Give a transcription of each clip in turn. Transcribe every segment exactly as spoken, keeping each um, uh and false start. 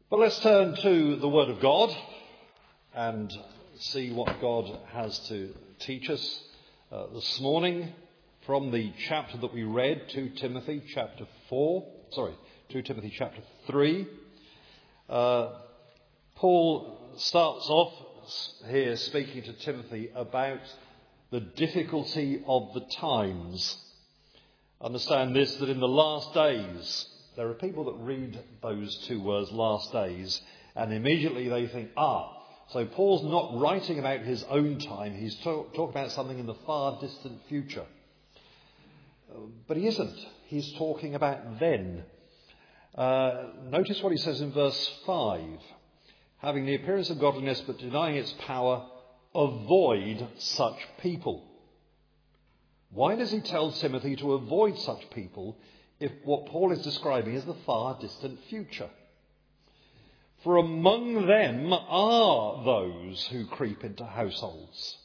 But let's turn to the Word of God and see what God has to teach us uh, this morning from the chapter that we read, Second Timothy chapter four, sorry, Second Timothy chapter three. Uh, Paul starts off here speaking to Timothy about the difficulty of the times. Understand this, that in the last days, there are people that read those two words, last days, and immediately they think, ah, so Paul's not writing about his own time, he's talk, talking about something in the far distant future. But he isn't. He's talking about then. Uh, notice what he says in verse five. Having the appearance of godliness but denying its power, avoid such people. Why does he tell Timothy to avoid such people if what Paul is describing is the far distant future? For among them are those who creep into households.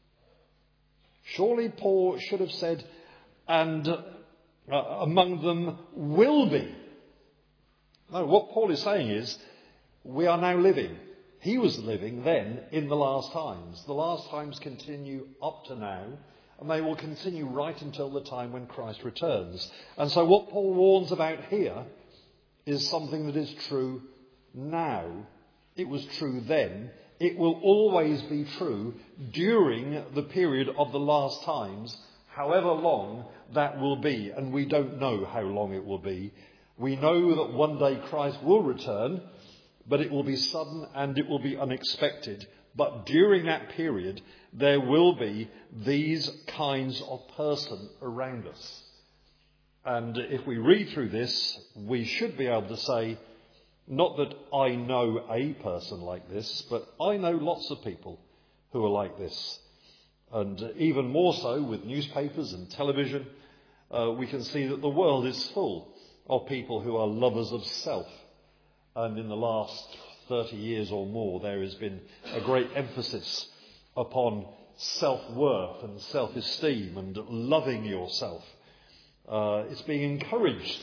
Surely Paul should have said, and uh, among them will be. No, what Paul is saying is, we are now living. He was living then in the last times. The last times continue up to now, and they will continue right until the time when Christ returns. And so what Paul warns about here is something that is true now. It was true then. It will always be true during the period of the last times, however long that will be. And we don't know how long it will be. We know that one day Christ will return, but it will be sudden and it will be unexpected. But during that period, there will be these kinds of person around us. And if we read through this, we should be able to say, not that I know a person like this, but I know lots of people who are like this. And even more so with newspapers and television, uh, we can see that the world is full of people who are lovers of self. And in the last thirty years or more, there has been a great emphasis upon self-worth and self-esteem and loving yourself. Uh, it's being encouraged.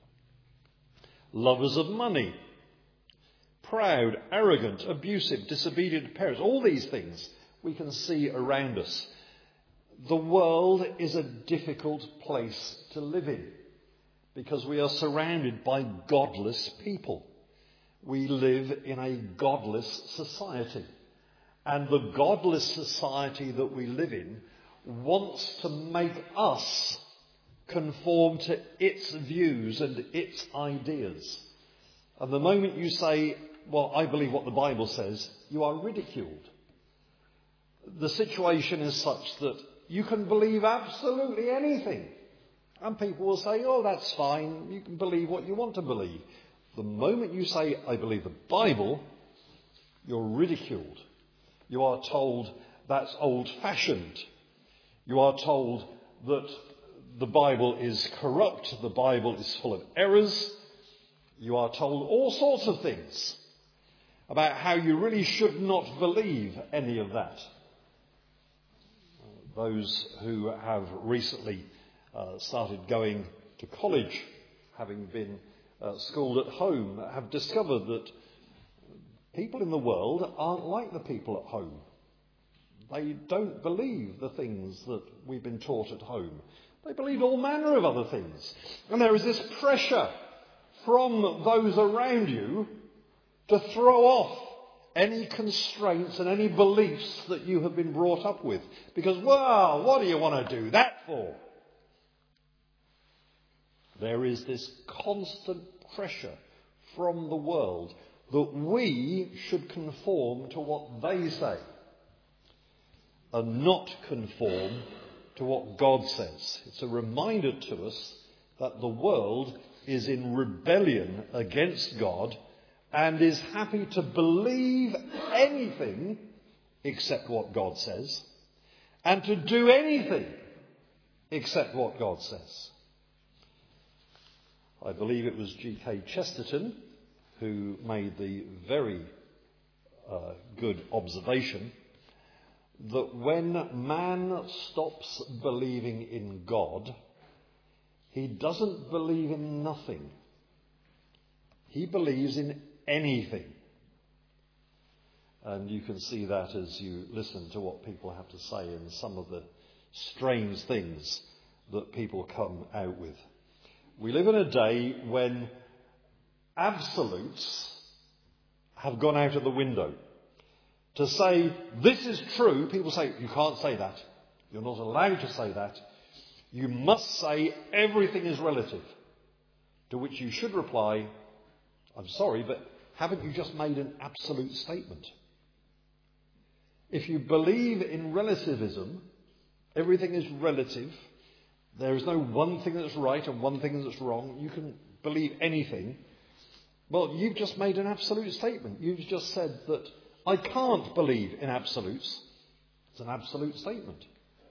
Lovers of money, proud, arrogant, abusive, disobedient parents, all these things we can see around us. The world is a difficult place to live in because we are surrounded by godless people. We live in a godless society. And the godless society that we live in wants to make us conform to its views and its ideas. And the moment you say, well, I believe what the Bible says, you are ridiculed. The situation is such that you can believe absolutely anything. And people will say, oh, that's fine. You can believe what you want to believe. The moment you say, I believe the Bible, you're ridiculed. You are told that's old-fashioned. You are told that the Bible is corrupt, the Bible is full of errors. You are told all sorts of things about how you really should not believe any of that. Those who have recently uh, started going to college, having been Uh, schooled at home, have discovered that people in the world aren't like the people at home. They don't believe the things that we've been taught at home. They believe all manner of other things. And there is this pressure from those around you to throw off any constraints and any beliefs that you have been brought up with. Because, well, what do you want to do that for? There is this constant pressure from the world that we should conform to what they say and not conform to what God says. It's a reminder to us that the world is in rebellion against God and is happy to believe anything except what God says and to do anything except what God says. I believe it was G K Chesterton who made the very uh, good observation that when man stops believing in God, he doesn't believe in nothing. He believes in anything. And you can see that as you listen to what people have to say and some of the strange things that people come out with. We live in a day when absolutes have gone out of the window. To say, this is true, people say, you can't say that. You're not allowed to say that. You must say everything is relative. To which you should reply, I'm sorry, but haven't you just made an absolute statement? If you believe in relativism, everything is relative. There is no one thing that's right and one thing that's wrong. You can believe anything. Well, you've just made an absolute statement. You've just said that I can't believe in absolutes. It's an absolute statement.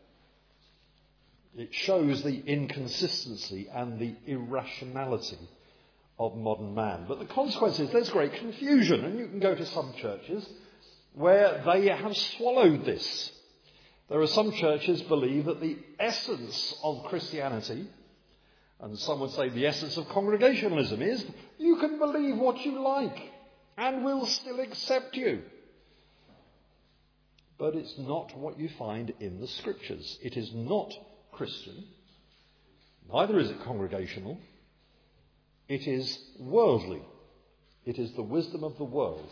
It shows the inconsistency and the irrationality of modern man. But the consequence is there's great confusion. And you can go to some churches where they have swallowed this. There are some churches believe that the essence of Christianity, and some would say the essence of congregationalism, is you can believe what you like and we'll still accept you. But it's not what you find in the Scriptures. It is not Christian. Neither is it congregational. It is worldly. It is the wisdom of the world.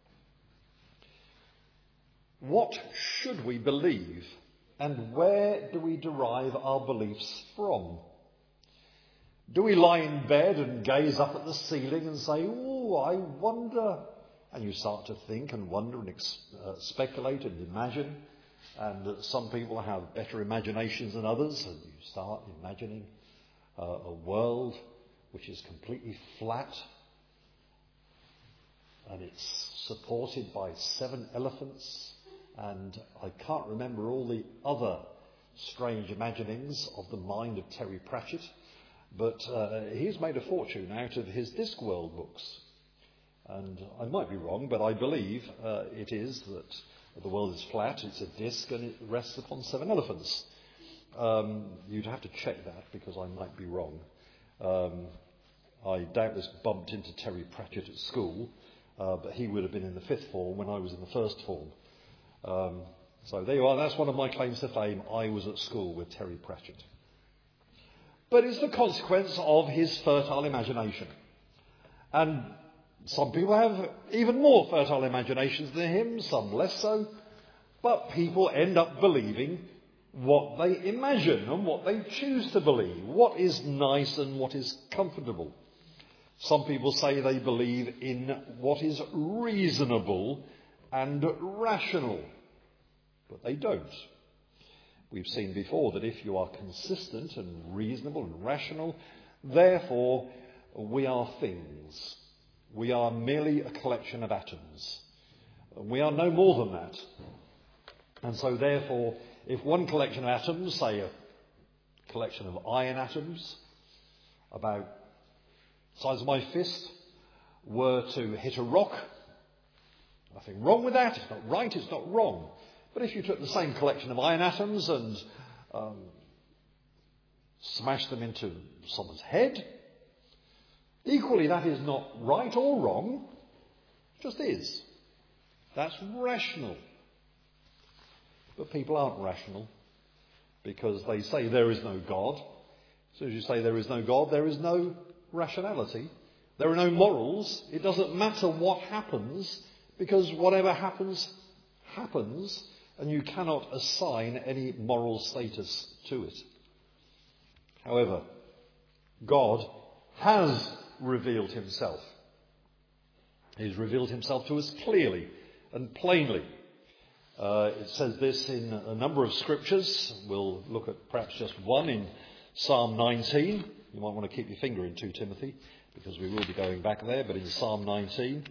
What should we believe, and where do we derive our beliefs from? Do we lie in bed and gaze up at the ceiling and say, oh, I wonder, and you start to think and wonder and ex- uh, speculate and imagine, and uh, some people have better imaginations than others, and you start imagining uh, a world which is completely flat, and it's supported by seven elephants. And I can't remember all the other strange imaginings of the mind of Terry Pratchett, but uh, he's made a fortune out of his Discworld books. And I might be wrong, but I believe uh, it is that the world is flat, it's a disc, and it rests upon seven elephants. Um, you'd have to check that because I might be wrong. Um, I doubtless bumped into Terry Pratchett at school, uh, but he would have been in the fifth form when I was in the first form. Um, so there you are, that's one of my claims to fame. I was at school with Terry Pratchett. But it's the consequence of his fertile imagination. And some people have even more fertile imaginations than him, some less so. But people end up believing what they imagine and what they choose to believe, what is nice and what is comfortable. Some people say they believe in what is reasonable and rational, but they don't. We've seen before that if you are consistent and reasonable and rational, therefore we are things. We are merely a collection of atoms. We are no more than that. And so therefore, if one collection of atoms, say a collection of iron atoms, about the size of my fist, were to hit a rock, nothing wrong with that. It's not right, it's not wrong. But if you took the same collection of iron atoms and um, smashed them into someone's head, equally that is not right or wrong, it just is. That's rational. But people aren't rational because they say there is no God. As soon as you say there is no God, there is no rationality. There are no morals. It doesn't matter what happens, because whatever happens, happens, and you cannot assign any moral status to it. However, God has revealed himself. He's revealed himself to us clearly and plainly. Uh, it says this in a number of scriptures. We'll look at perhaps just one in Psalm nineteen. You might want to keep your finger in two Timothy, because we will be going back there, but in Psalm nineteen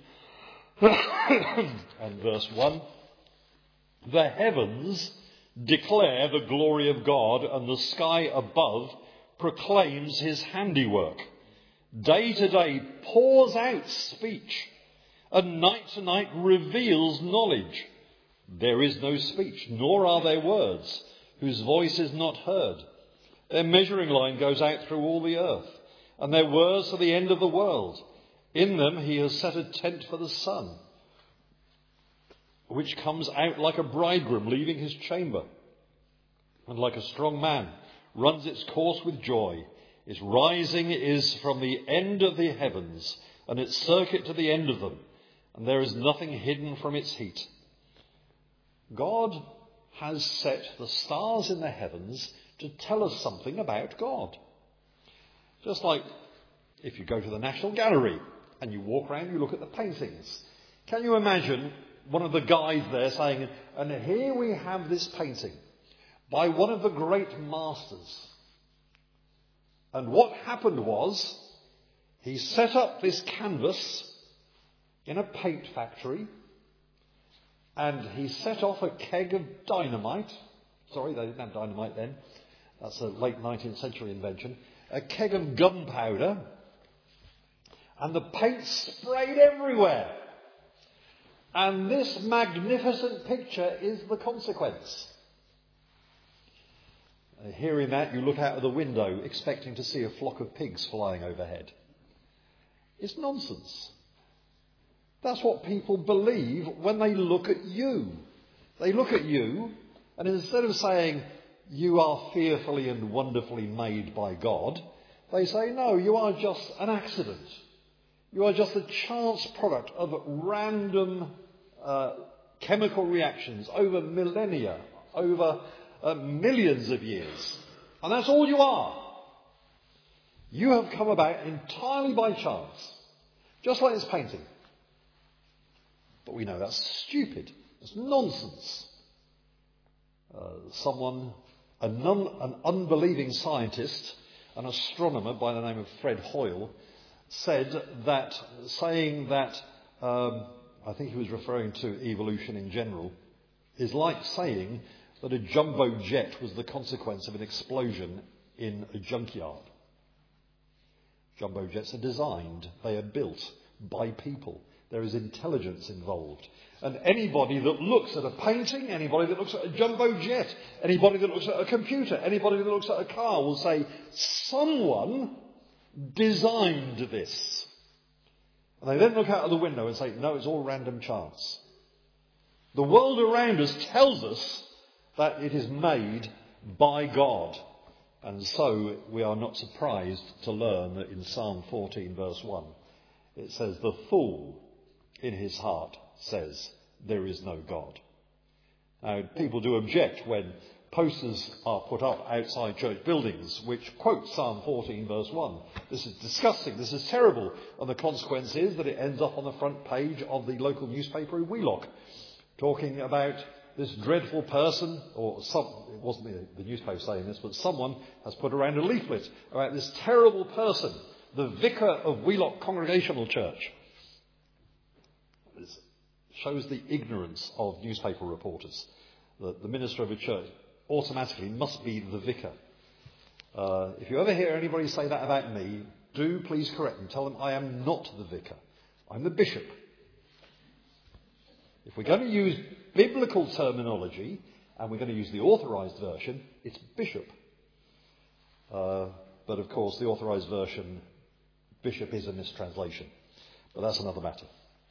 and verse one, the heavens declare the glory of God, and the sky above proclaims his handiwork. Day to day pours out speech, and night to night reveals knowledge. There is no speech, nor are there words, whose voice is not heard. Their measuring line goes out through all the earth, and their words to the end of the world. In them he has set a tent for the sun, which comes out like a bridegroom leaving his chamber, and like a strong man runs its course with joy. Its rising is from the end of the heavens, and its circuit to the end of them, and there is nothing hidden from its heat. God has set the stars in the heavens to tell us something about God. Just like if you go to the National Gallery and you walk around, you look at the paintings. Can you imagine one of the guides there saying, and here we have this painting by one of the great masters. And what happened was, he set up this canvas in a paint factory, and he set off a keg of dynamite. Sorry, they didn't have dynamite then. That's a late nineteenth century invention. A keg of gunpowder, and the paint sprayed everywhere. And this magnificent picture is the consequence. Uh, hearing that, you look out of the window expecting to see a flock of pigs flying overhead. It's nonsense. That's what people believe when they look at you. They look at you, and instead of saying, you are fearfully and wonderfully made by God, they say, no, you are just an accident. You are just a chance product of random uh, chemical reactions over millennia, over uh, millions of years. And that's all you are. You have come about entirely by chance, just like this painting. But we know that's stupid. It's nonsense. Uh, someone, a non, an unbelieving scientist, an astronomer by the name of Fred Hoyle, said that, saying that, um, I think he was referring to evolution in general, is like saying that a jumbo jet was the consequence of an explosion in a junkyard. Jumbo jets are designed, they are built by people. There is intelligence involved. And anybody that looks at a painting, anybody that looks at a jumbo jet, anybody that looks at a computer, anybody that looks at a car will say, someone designed this. And they then look out of the window and say, no, it's all random chance. The world around us tells us that it is made by God. And so we are not surprised to learn that in Psalm fourteen verse one, it says, the fool in his heart says, there is no God. Now, people do object when posters are put up outside church buildings which quote Psalm fourteen verse one. This is disgusting, this is terrible, and the consequence is that it ends up on the front page of the local newspaper in Wheelock, talking about this dreadful person, or some, it wasn't the, the newspaper saying this, but someone has put around a leaflet about this terrible person, the vicar of Wheelock Congregational Church. It shows the ignorance of newspaper reporters. That the minister of a church automatically must be the vicar. Uh, if you ever hear anybody say that about me, do please correct them. Tell them I am not the vicar. I'm the bishop. If we're going to use biblical terminology, and we're going to use the authorised version, it's bishop. Uh, but of course, the authorised version, bishop is a mistranslation. But that's another matter.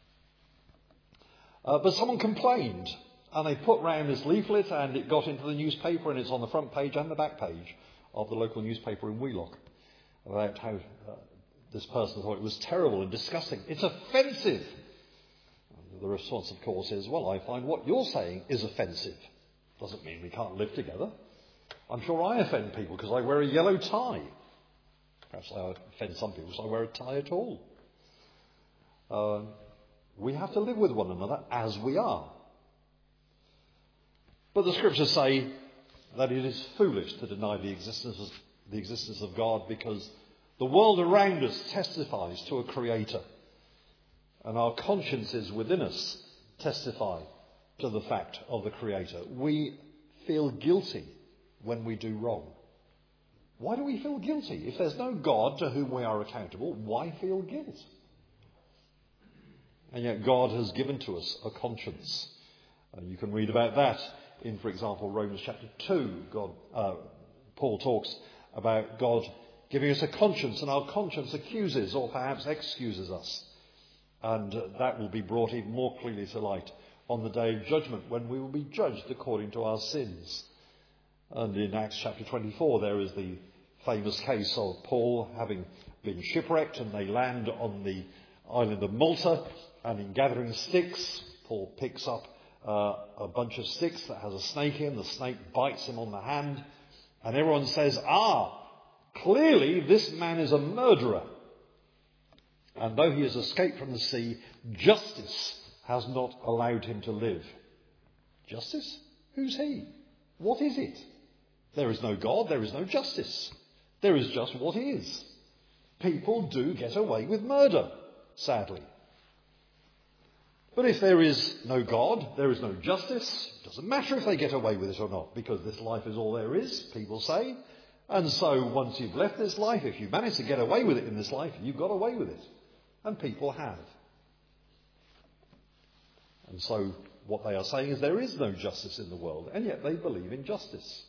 Uh, but someone complained, and they put round this leaflet, and it got into the newspaper, and it's on the front page and the back page of the local newspaper in Wheelock, about how uh, this person thought it was terrible and disgusting. It's offensive. And the response, of course, is, well, I find what you're saying is offensive. Doesn't mean we can't live together. I'm sure I offend people because I wear a yellow tie. Perhaps I offend some people because I wear a tie at all. Uh, we have to live with one another as we are. But the scriptures say that it is foolish to deny the existence of, the existence of God, because the world around us testifies to a creator. And our consciences within us testify to the fact of the creator. We feel guilty when we do wrong. Why do we feel guilty? If there's no God to whom we are accountable, why feel guilt? And yet God has given to us a conscience. And you can read about that in, for example, Romans chapter two. God, uh, Paul talks about God giving us a conscience, and our conscience accuses or perhaps excuses us. And uh, that will be brought even more clearly to light on the day of judgment, when we will be judged according to our sins. And in Acts chapter twenty-four, there is the famous case of Paul having been shipwrecked, and they land on the island of Malta, and in gathering sticks, Paul picks up uh, a bunch of sticks that has a snake in. The snake bites him on the hand, and everyone says, ah, clearly this man is a murderer. And though he has escaped from the sea, justice has not allowed him to live. Justice? Who's he? What is it? There is no God, there is no justice. There is just what is. People do get away with murder, sadly. But if there is no God, there is no justice, it doesn't matter if they get away with it or not, because this life is all there is, people say. And so once you've left this life, if you manage to get away with it in this life, you've got away with it. And people have. And so what they are saying is there is no justice in the world, and yet they believe in justice.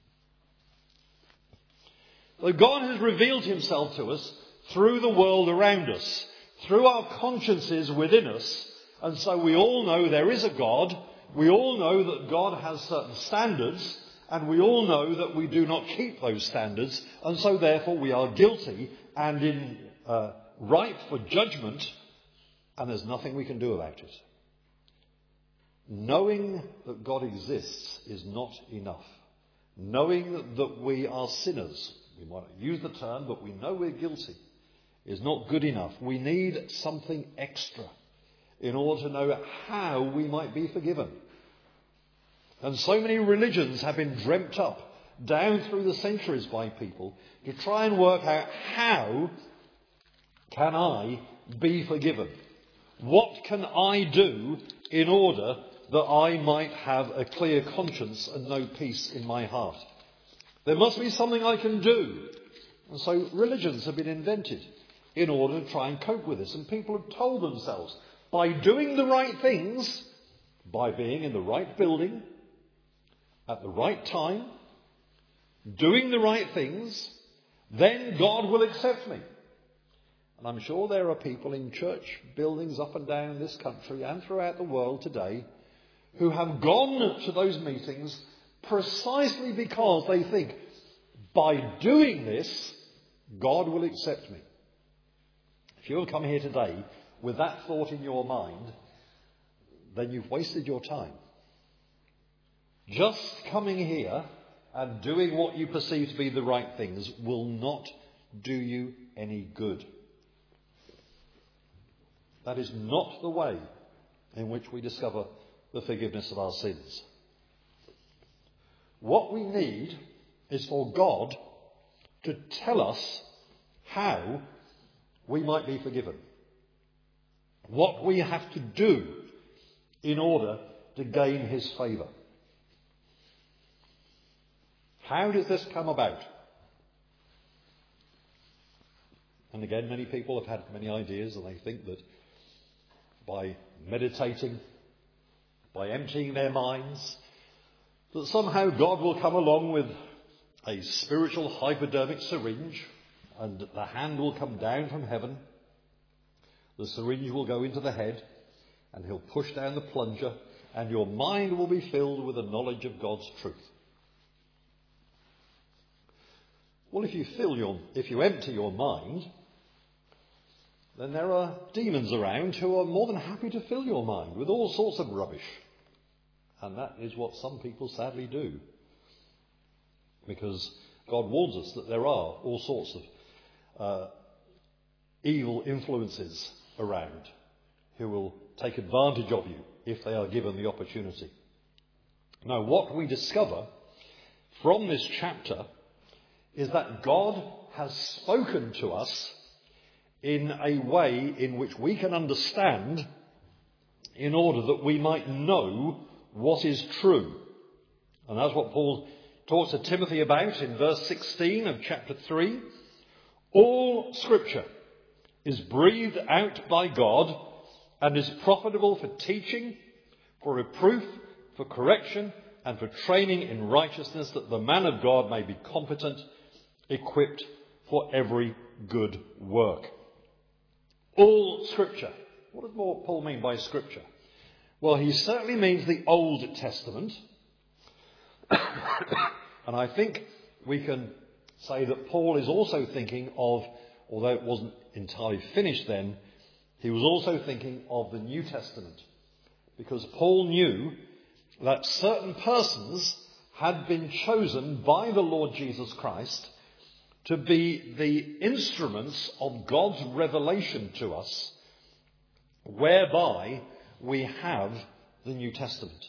So God has revealed himself to us through the world around us, through our consciences within us, and so we all know there is a God. We all know that God has certain standards, and we all know that we do not keep those standards, and so therefore we are guilty and in uh, ripe for judgment, and there's nothing we can do about it. Knowing that God exists is not enough. Knowing that we are sinners, we might not use the term, but we know we're guilty, is not good enough. We need something extra in order to know how we might be forgiven. And so many religions have been dreamt up down through the centuries by people to try and work out how can I be forgiven? What can I do in order that I might have a clear conscience and know peace in my heart? There must be something I can do. And so religions have been invented in order to try and cope with this. And people have told themselves, by doing the right things, by being in the right building, at the right time, doing the right things, then God will accept me. And I'm sure there are people in church buildings up and down this country and throughout the world today who have gone to those meetings precisely because they think, by doing this, God will accept me. If you'll come here today with that thought in your mind, then you've wasted your time. Just coming here and doing what you perceive to be the right things will not do you any good. That is not the way in which we discover the forgiveness of our sins. What we need is for God to tell us how we might be forgiven. What we have to do in order to gain his favour. How does this come about? And again, many people have had many ideas, and they think that by meditating, by emptying their minds, that somehow God will come along with a spiritual hypodermic syringe, and the hand will come down from heaven. The syringe will go into the head, and he'll push down the plunger, and your mind will be filled with the knowledge of God's truth. Well, if you fill your, if you empty your mind, then there are demons around who are more than happy to fill your mind with all sorts of rubbish. And that is what some people sadly do. Because God warns us that there are all sorts of uh, evil influences around who will take advantage of you if they are given the opportunity. Now, what we discover from this chapter is that God has spoken to us in a way in which we can understand, in order that we might know what is true. And that's what Paul talks to Timothy about in verse sixteen of chapter three. All Scripture is breathed out by God and is profitable for teaching, for reproof, for correction, and for training in righteousness, that the man of God may be competent, equipped for every good work. All Scripture what does Paul mean by Scripture? Well, he certainly means the Old Testament. And I think we can say that Paul is also thinking of, although it wasn't entirely finished then, he was also thinking of the New Testament. Because Paul knew that certain persons had been chosen by the Lord Jesus Christ to be the instruments of God's revelation to us, whereby we have the New Testament.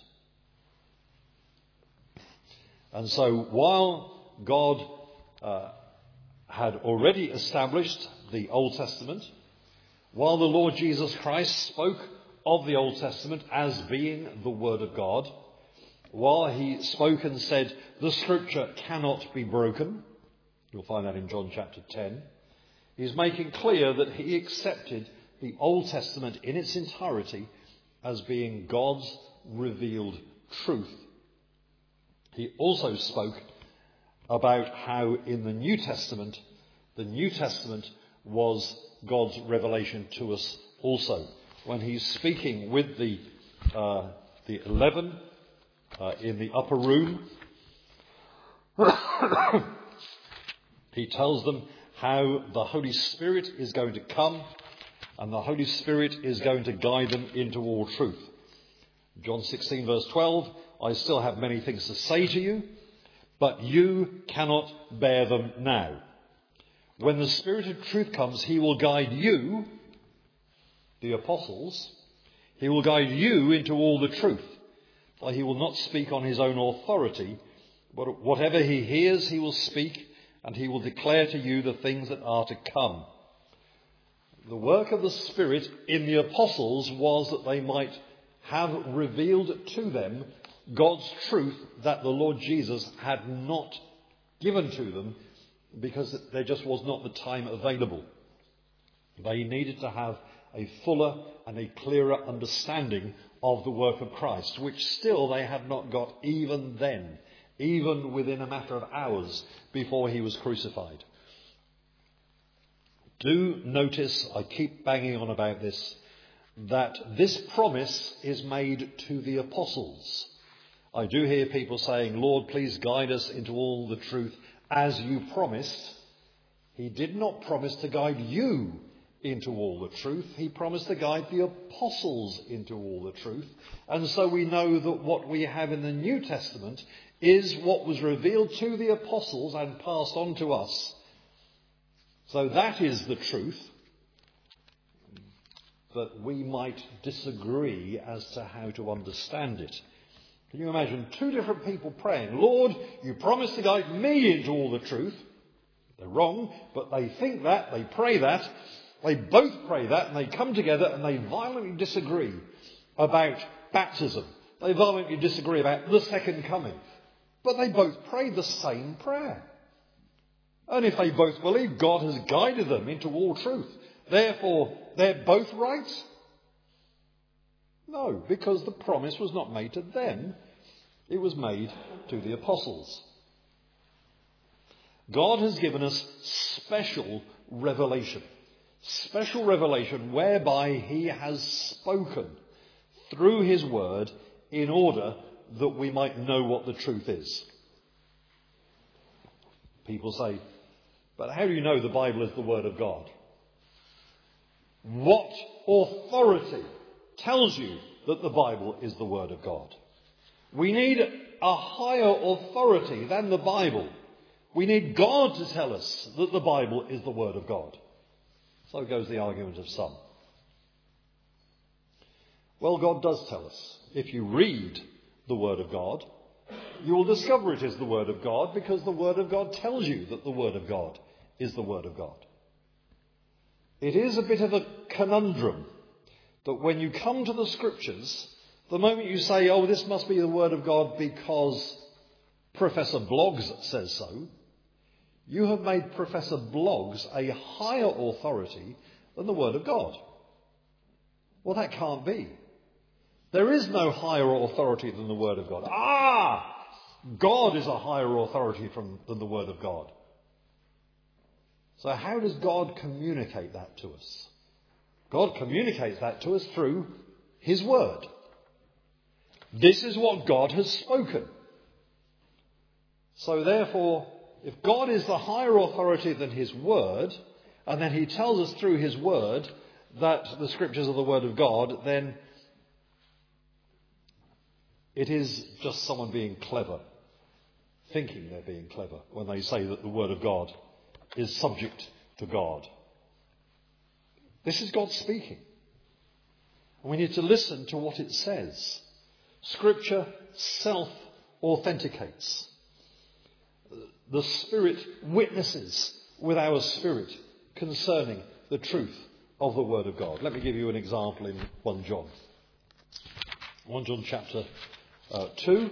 And so while God uh, had already established the Old Testament, while the Lord Jesus Christ spoke of the Old Testament as being the Word of God, while he spoke and said, the Scripture cannot be broken, you'll find that in John chapter ten, he's making clear that he accepted the Old Testament in its entirety as being God's revealed truth. He also spoke about how in the New Testament, the New Testament was God's revelation to us also. When he's speaking with the uh, the eleven uh, in the upper room, he tells them how the Holy Spirit is going to come, and the Holy Spirit is going to guide them into all truth. John sixteen verse twelve, I still have many things to say to you, but you cannot bear them now. When the Spirit of truth comes, he will guide you, the apostles, he will guide you into all the truth. For he will not speak on his own authority, but whatever he hears he will speak, and he will declare to you the things that are to come. The work of the Spirit in the apostles was that they might have revealed to them God's truth that the Lord Jesus had not given to them because there just was not the time available. They needed to have a fuller and a clearer understanding of the work of Christ, which still they had not got even then, even within a matter of hours before he was crucified. Do notice, I keep banging on about this, that this promise is made to the apostles. I do hear people saying, Lord, please guide us into all the truth as you promised. He did not promise to guide you into all the truth. He promised to guide the apostles into all the truth. And so we know that what we have in the New Testament is what was revealed to the apostles and passed on to us. So that is the truth. But we might disagree as to how to understand it. Can you imagine two different people praying, Lord, you promised to guide me into all the truth. They're wrong, but they think that, they pray that, they both pray that, and they come together and they violently disagree about baptism. They violently disagree about the second coming. But they both prayed the same prayer. And if they both believe God has guided them into all truth, therefore they're both right? No, because the promise was not made to them. It was made to the apostles. God has given us special revelation. Special revelation whereby he has spoken through his word in order that we might know what the truth is. People say, but how do you know the Bible is the word of God? What authority tells you that the Bible is the word of God? We need a higher authority than the Bible. We need God to tell us that the Bible is the word of God. So goes the argument of some. Well, God does tell us. If you read the word of God, you will discover it is the word of God, because the word of God tells you that the word of God is the word of God. It is a bit of a conundrum that when you come to the scriptures, the moment you say, oh, this must be the word of God because Professor Bloggs says so, you have made Professor Bloggs a higher authority than the word of God. Well, that can't be. There is no higher authority than the word of God. Ah! God is a higher authority from, than the word of God. So how does God communicate that to us? God communicates that to us through his word. This is what God has spoken. So therefore, if God is the higher authority than his word, and then he tells us through his word that the scriptures are the word of God, then it is just someone being clever, thinking they're being clever when they say that the word of God is subject to God. This is God speaking. And we need to listen to what it says. Scripture self-authenticates. The Spirit witnesses with our spirit concerning the truth of the Word of God. Let me give you an example in First John. First John chapter uh, two.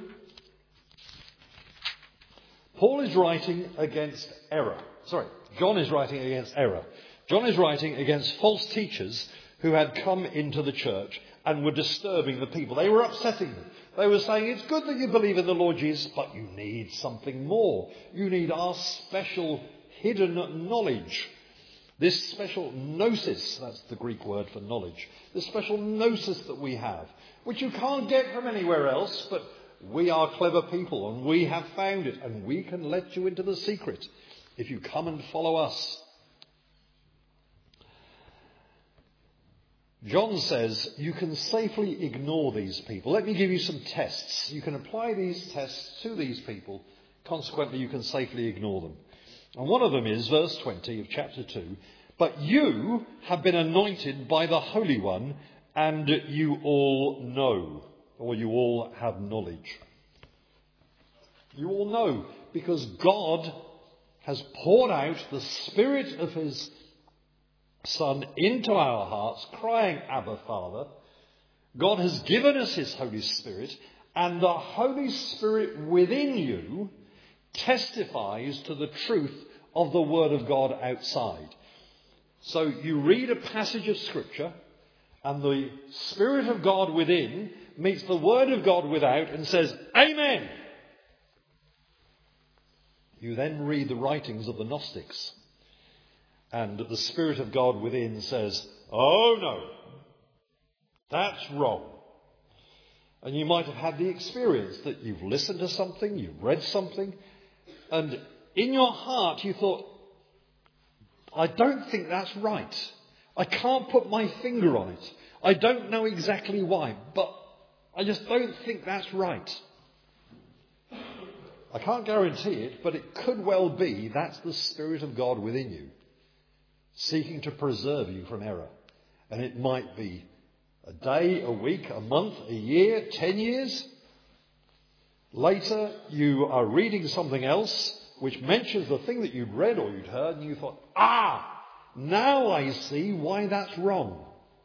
Paul is writing against error. Sorry, John is writing against error. John is writing against false teachers who had come into the church and were disturbing the people. They were upsetting them. They were saying, it's good that you believe in the Lord Jesus, but you need something more. You need our special hidden knowledge. This special gnosis, that's the Greek word for knowledge. This special gnosis that we have, which you can't get from anywhere else, but we are clever people and we have found it, and we can let you into the secret if you come and follow us. John says you can safely ignore these people. Let me give you some tests. You can apply these tests to these people. Consequently, you can safely ignore them. And one of them is verse twenty of chapter two. But you have been anointed by the Holy One, and you all know, or you all have knowledge. You all know, because God has poured out the Spirit of his Son into our hearts, crying, Abba, Father. God has given us his Holy Spirit, and the Holy Spirit within you testifies to the truth of the Word of God outside. So you read a passage of Scripture, and the Spirit of God within meets the Word of God without and says, Amen. You then read the writings of the Gnostics, and the Spirit of God within says, oh no, that's wrong. And you might have had the experience that you've listened to something, you've read something, and in your heart you thought, I don't think that's right. I can't put my finger on it. I don't know exactly why, but I just don't think that's right. I can't guarantee it, but it could well be that's the Spirit of God within you, seeking to preserve you from error. And it might be a day, a week, a month, a year, ten years. Later, you are reading something else which mentions the thing that you'd read or you'd heard, and you thought, ah, now I see why that's wrong.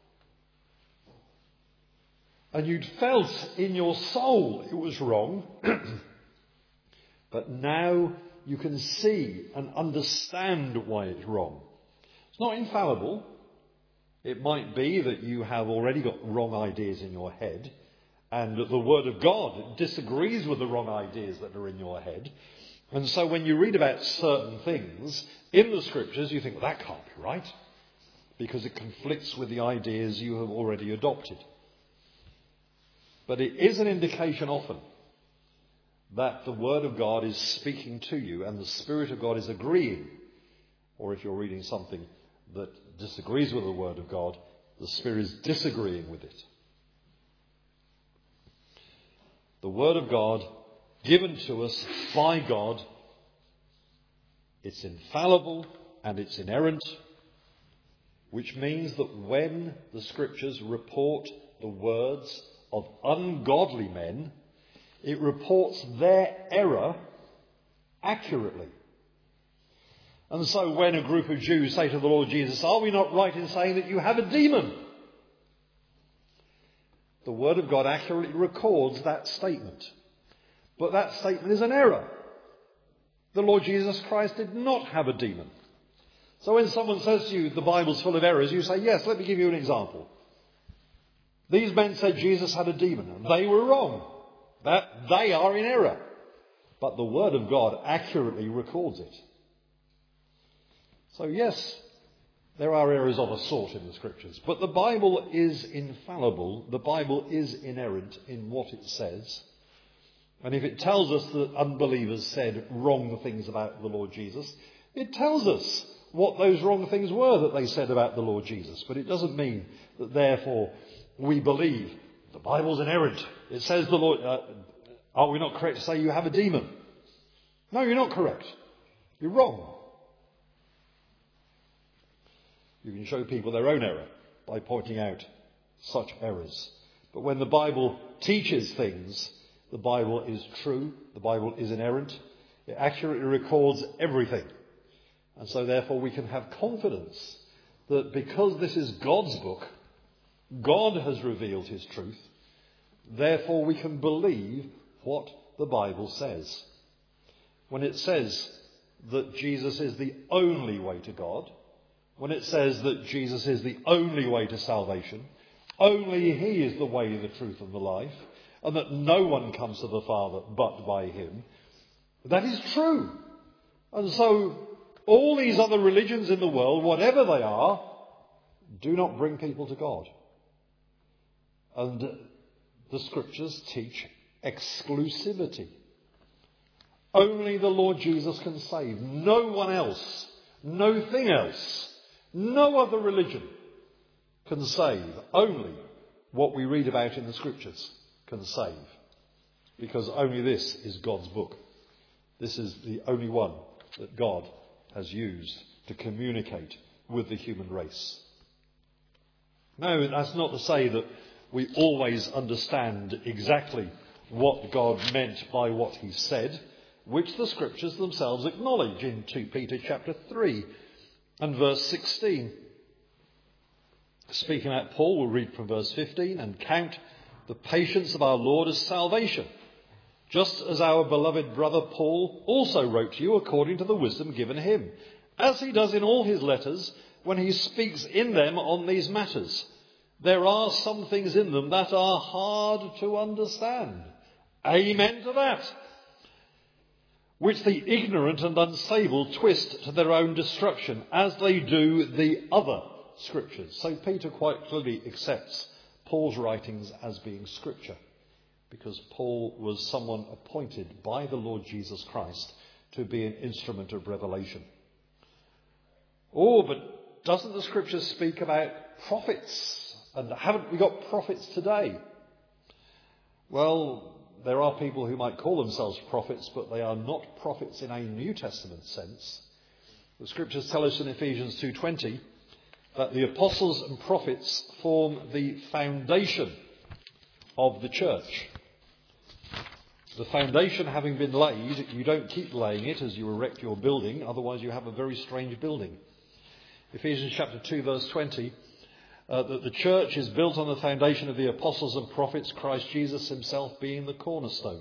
And you'd felt in your soul it was wrong, but now you can see and understand why it's wrong. It's not infallible. It might be that you have already got wrong ideas in your head, and that the Word of God disagrees with the wrong ideas that are in your head. And so when you read about certain things in the Scriptures, you think, well, that can't be right, because it conflicts with the ideas you have already adopted. But it is an indication often that the Word of God is speaking to you and the Spirit of God is agreeing. Or if you're reading something that disagrees with the Word of God, the Spirit is disagreeing with it. The Word of God, given to us by God, it's infallible and it's inerrant, which means that when the Scriptures report the words of ungodly men, it reports their error accurately. And so when a group of Jews say to the Lord Jesus, are we not right in saying that you have a demon? The Word of God accurately records that statement. But that statement is an error. The Lord Jesus Christ did not have a demon. So when someone says to you, the Bible's full of errors, you say, yes, let me give you an example. These men said Jesus had a demon, and they were wrong. That they are in error. But the Word of God accurately records it. So yes, There are errors of a sort in the Scriptures, but the Bible is infallible. The Bible is inerrant in what it says. And if it tells us that unbelievers said wrong things about the Lord Jesus, it tells us what those wrong things were that they said about the Lord Jesus. But it doesn't mean that therefore we believe the Bible's inerrant. It says the Lord, uh, are we not correct to say you have a demon? No, you're not correct. You're wrong. You can show people their own error by pointing out such errors. But when the Bible teaches things, the Bible is true, the Bible is inerrant, it accurately records everything. And so therefore we can have confidence that because this is God's book, God has revealed his truth, therefore we can believe what the Bible says. When it says that Jesus is the only way to God, when it says that Jesus is the only way to salvation, only he is the way, the truth and the life, and that no one comes to the Father but by him, that is true. And so all these other religions in the world, whatever they are, do not bring people to God. And the Scriptures teach exclusivity. Only the Lord Jesus can save. No one else, no thing else, no other religion can save. Only what we read about in the Scriptures can save. Because only this is God's book. This is the only one that God has used to communicate with the human race. Now, that's not to say that we always understand exactly what God meant by what he said, which the Scriptures themselves acknowledge in Second Peter chapter three and verse sixteen. Speaking about Paul, we'll read from verse fifteen, and count the patience of our Lord as salvation, just as our beloved brother Paul also wrote to you according to the wisdom given him, as he does in all his letters when he speaks in them on these matters. There are some things in them that are hard to understand. Amen to that. Which the ignorant and unsable twist to their own destruction, as they do the other Scriptures. So Peter quite clearly accepts Paul's writings as being Scripture, because Paul was someone appointed by the Lord Jesus Christ to be an instrument of revelation. Oh, but doesn't the Scriptures speak about prophets? And haven't we got prophets today? Well, there are people who might call themselves prophets, but they are not prophets in a New Testament sense. The Scriptures tell us in Ephesians two twenty that the apostles and prophets form the foundation of the church. The foundation having been laid, you don't keep laying it as you erect your building, otherwise you have a very strange building. Ephesians chapter two verse twenty, uh, that the church is built on the foundation of the apostles and prophets, Christ Jesus himself being the cornerstone.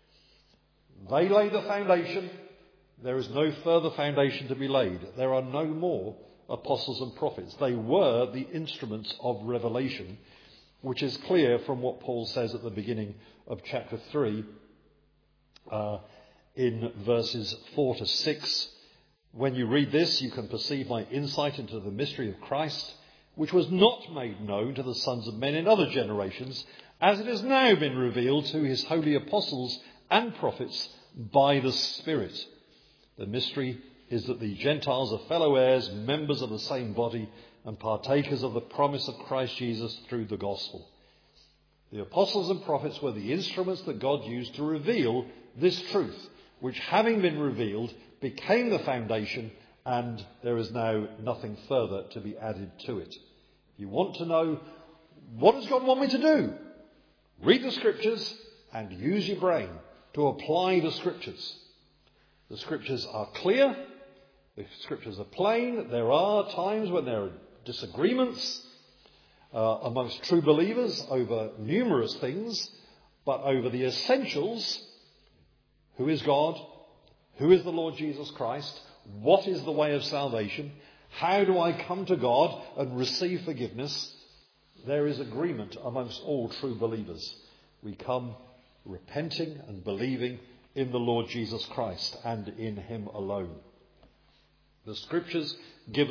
They lay the foundation. There is no further foundation to be laid. There are no more apostles and prophets. They were the instruments of revelation, which is clear from what Paul says at the beginning of chapter three, uh, in verses four to six. When you read this, you can perceive my insight into the mystery of Christ, which was not made known to the sons of men in other generations, as it has now been revealed to his holy apostles and prophets by the Spirit. The mystery is that the Gentiles are fellow heirs, members of the same body, and partakers of the promise of Christ Jesus through the gospel. The apostles and prophets were the instruments that God used to reveal this truth, which having been revealed became the foundation, and there is now nothing further to be added to it. If you want to know, what does God want me to do? Read the Scriptures and use your brain to apply the Scriptures. The Scriptures are clear. The Scriptures are plain. There are times when there are disagreements uh, amongst true believers over numerous things, but over the essentials: who is God? Who is the Lord Jesus Christ? What is the way of salvation? How do I come to God and receive forgiveness? There is agreement amongst all true believers. We come repenting and believing in the Lord Jesus Christ and in him alone. The Scriptures give us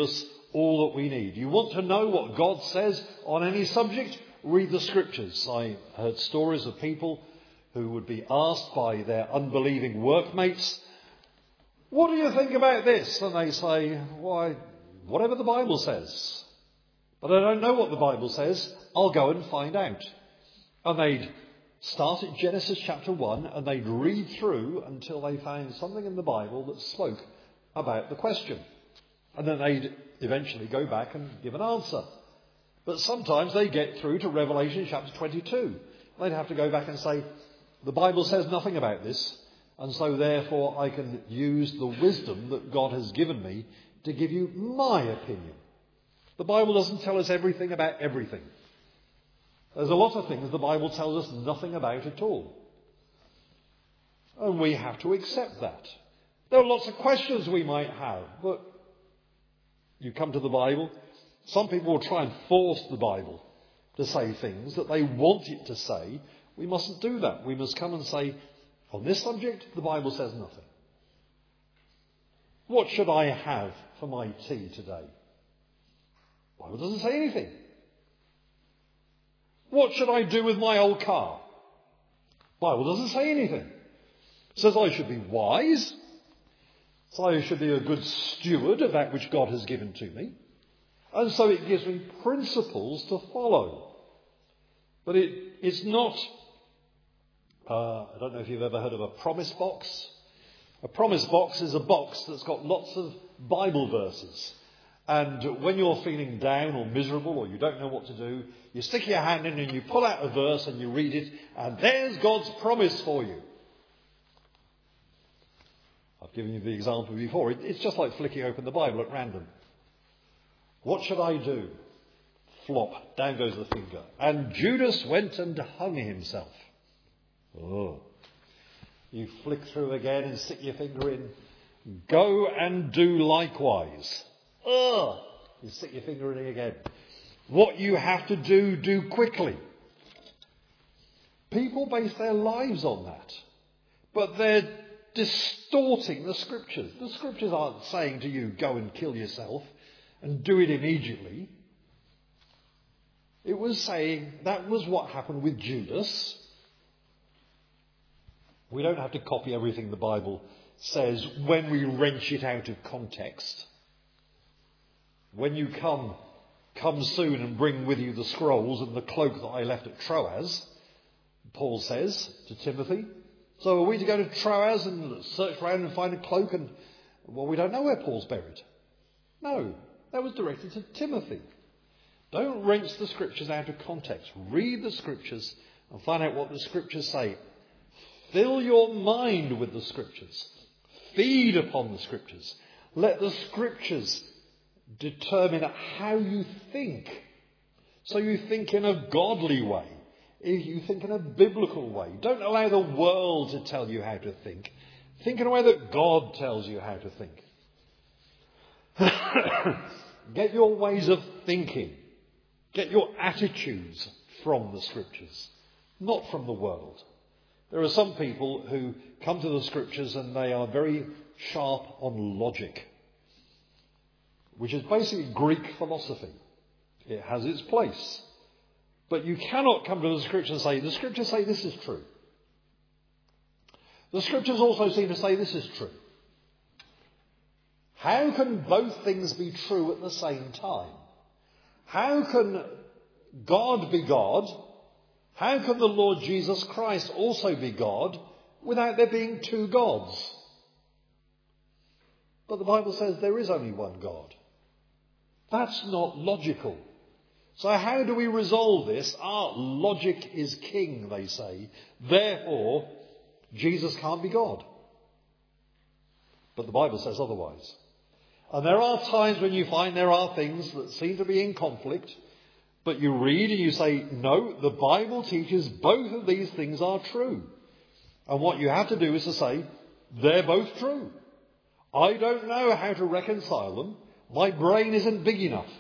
all that we need. You want to know what God says on any subject? Read the Scriptures. I heard stories of people who would be asked by their unbelieving workmates, what do you think about this? And they say, why, whatever the Bible says. But I don't know what the Bible says. I'll go and find out. And they'd start at Genesis chapter one and they'd read through until they found something in the Bible that spoke about the question. And then they'd eventually go back and give an answer. But sometimes they get through to Revelation chapter twenty-two. They'd have to go back and say, the Bible says nothing about this, and so therefore I can use the wisdom that God has given me to give you my opinion. The Bible doesn't tell us everything about everything. There's a lot of things the Bible tells us nothing about at all. And we have to accept that. There are lots of questions we might have, but you come to the Bible, some people will try and force the Bible to say things that they want it to say. We mustn't do that. We must come and say, on this subject, the Bible says nothing. What should I have for my tea today? The Bible doesn't say anything. What should I do with my old car? The Bible doesn't say anything. It says I should be wise. So I should be a good steward of that which God has given to me. And so it gives me principles to follow. But it, it's not, uh, I don't know if you've ever heard of a promise box. A promise box is a box that's got lots of Bible verses. And when you're feeling down or miserable or you don't know what to do, you stick your hand in and you pull out a verse and you read it, and there's God's promise for you. I've given you the example before. It's just like flicking open the Bible at random. What should I do? Flop. Down goes the finger. And Judas went and hung himself. Oh. You flick through again and stick your finger in. Go and do likewise. Oh. You stick your finger in again. What you have to do, do quickly. People base their lives on that. But they're distorting the Scriptures. The Scriptures aren't saying to you, go and kill yourself and do it immediately. It was saying that was what happened with Judas. We don't have to copy everything the Bible says when we wrench it out of context. When you come, come soon and bring with you the scrolls and the cloak that I left at Troas, Paul says to Timothy. So are we to go to Troas and search around and find a cloak and, well, we don't know where Paul's buried. No, that was directed to Timothy. Don't wrench the Scriptures out of context. Read the Scriptures and find out what the Scriptures say. Fill your mind with the Scriptures. Feed upon the Scriptures. Let the Scriptures determine how you think. So you think in a godly way. You think in a biblical way. Don't allow the world to tell you how to think. Think in a way that God tells you how to think. Get your ways of thinking. Get your attitudes from the Scriptures, not from the world. There are some people who come to the Scriptures and they are very sharp on logic, which is basically Greek philosophy. It has its place. But you cannot come to the Scriptures and say, the Scriptures say this is true. The Scriptures also seem to say this is true. How can both things be true at the same time? How can God be God? How can the Lord Jesus Christ also be God without there being two gods? But the Bible says there is only one God. That's not logical. So how do we resolve this? Ah, logic is king, they say. Therefore, Jesus can't be God. But the Bible says otherwise. And there are times when you find there are things that seem to be in conflict, but you read and you say, no, the Bible teaches both of these things are true. And what you have to do is to say, they're both true. I don't know how to reconcile them. My brain isn't big enough.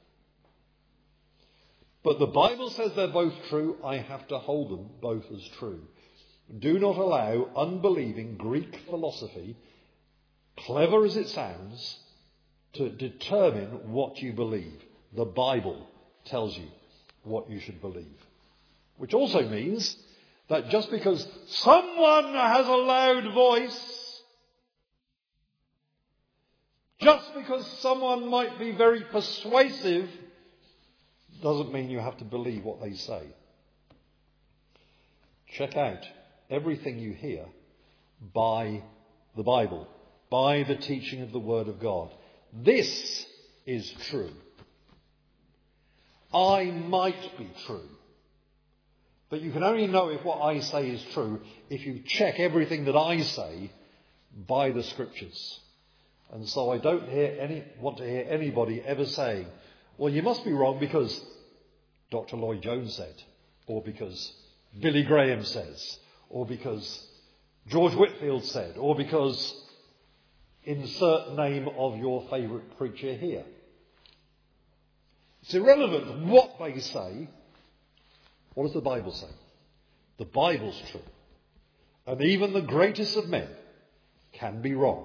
But the Bible says they're both true. I have to hold them both as true. Do not allow unbelieving Greek philosophy, clever as it sounds, to determine what you believe. The Bible tells you what you should believe. Which also means that just because someone has a loud voice, just because someone might be very persuasive, doesn't mean you have to believe what they say. Check out everything you hear by the Bible, by the teaching of the Word of God. This is true. I might be true. But you can only know if what I say is true if you check everything that I say by the Scriptures. And so I don't hear any, want to hear anybody ever saying, well, you must be wrong because Doctor Lloyd Jones said, or because Billy Graham says, or because George Whitfield said, or because insert name of your favourite preacher here. It's irrelevant what they say. What does the Bible say? The Bible's true. And even the greatest of men can be wrong.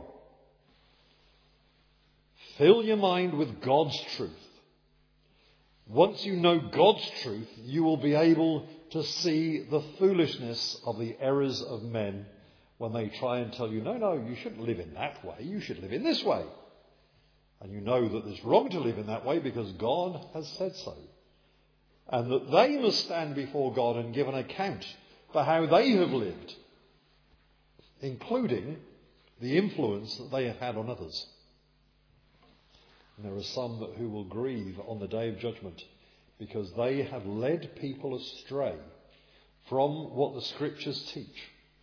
Fill your mind with God's truth. Once you know God's truth, you will be able to see the foolishness of the errors of men when they try and tell you, no, no, you shouldn't live in that way, you should live in this way. And you know that it's wrong to live in that way because God has said so. And that they must stand before God and give an account for how they have lived, including the influence that they have had on others. And there are some who will grieve on the day of judgment because they have led people astray from what the Scriptures teach.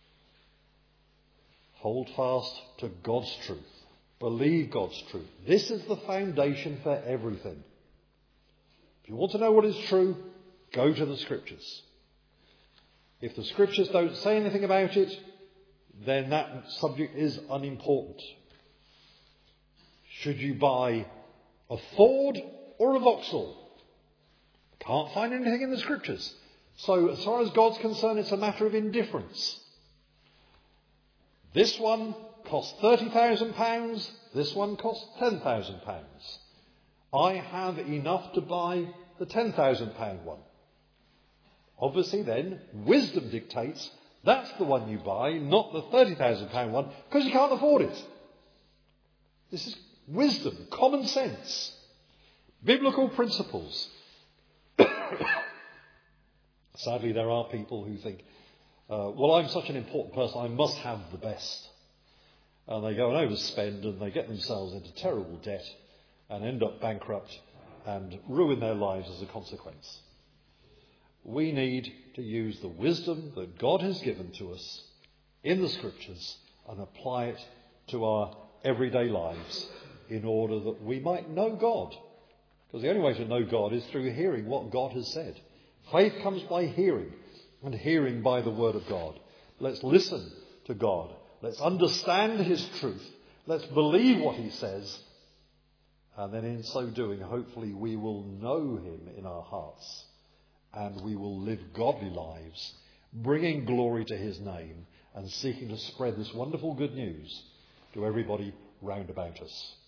Hold fast to God's truth. Believe God's truth. This is the foundation for everything. If you want to know what is true, go to the Scriptures. If the Scriptures don't say anything about it, then that subject is unimportant. Should you buy a Ford or a Vauxhall? Can't find anything in the Scriptures. So as far as God's concerned, it's a matter of indifference. This one costs thirty thousand pounds. This one costs ten thousand pounds. I have enough to buy the ten thousand pound one. Obviously then, wisdom dictates that's the one you buy, not the thirty thousand pound one, because you can't afford it. This is wisdom, common sense, biblical principles. Sadly, there are people who think, uh, well, I'm such an important person, I must have the best. And they go and overspend and they get themselves into terrible debt and end up bankrupt and ruin their lives as a consequence. We need to use the wisdom that God has given to us in the Scriptures and apply it to our everyday lives in order that we might know God. Because the only way to know God is through hearing what God has said. Faith comes by hearing, and hearing by the Word of God. Let's listen to God. Let's understand His truth. Let's believe what He says. And then in so doing, hopefully we will know Him in our hearts. And we will live godly lives, bringing glory to His name and seeking to spread this wonderful good news to everybody round about us.